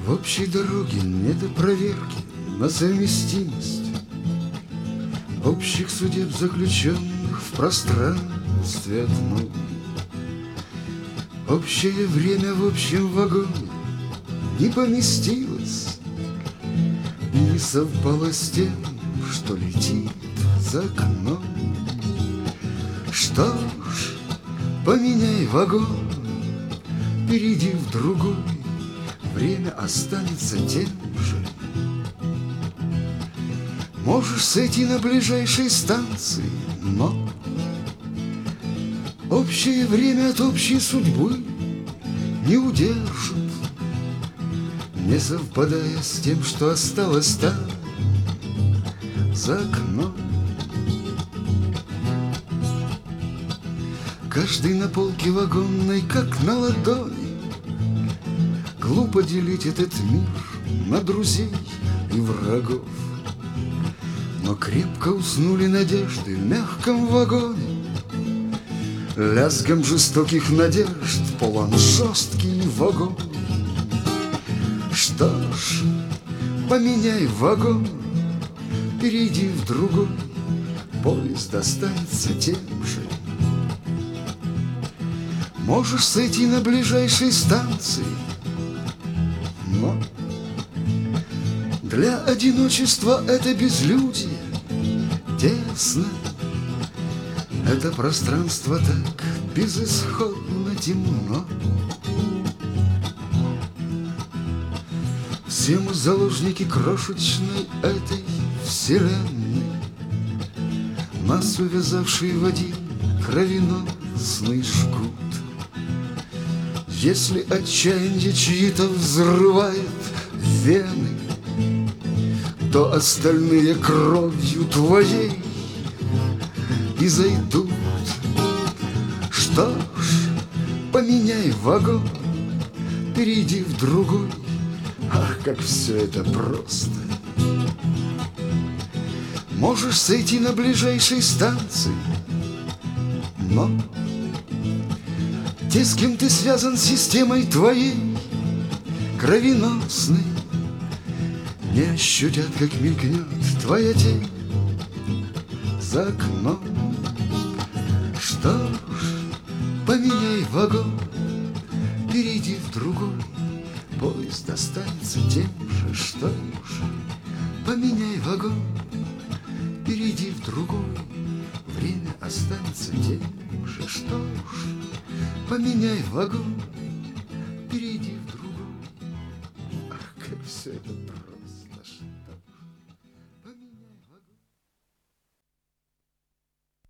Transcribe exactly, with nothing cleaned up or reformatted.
В общей дороге не до проверки на совместимость общих судеб, заключенных в пространстве одном. Общее время в общем вагоне не поместилось и не совпало с тем, что летит за окном. Что ж, поменяй вагон, перейди в другой, время останется тем же. Можешь сойти на ближайшей станции, но общее время от общей судьбы не удержит, не совпадая с тем, что осталось там за окном. Каждый на полке вагонной, как на ладони. Глупо делить этот мир на друзей и врагов. Но крепко уснули надежды в мягком вагоне. Лязгом жестоких надежд полон жесткий вагон. Что ж, поменяй вагон, перейди в другой, поезд останется тем же. Можешь сойти на ближайшей станции, но для одиночества это безлюдье тесно. Это пространство так безысходно темно. Все мы заложники крошечной этой вселенной, нас увязавший в один кровеносный жгут. Если отчаяние чьи-то взрывает вены, то остальные кровью твоей и зайдут. Что ж, поменяй вагон, перейди в другой. Ах, как все это просто. Можешь сойти на ближайшей станции, но те, с кем ты связан системой твоей кровеносной, не ощутят, как мелькнет твоя тень за окном. Что ж, поменяй вагон, перейди в другой, поезд останется тем же. Что ж, поменяй вагон, перейди в другой, время останется тем же. Что ж, поменяй вагон, перейди в другой. Ах, как все это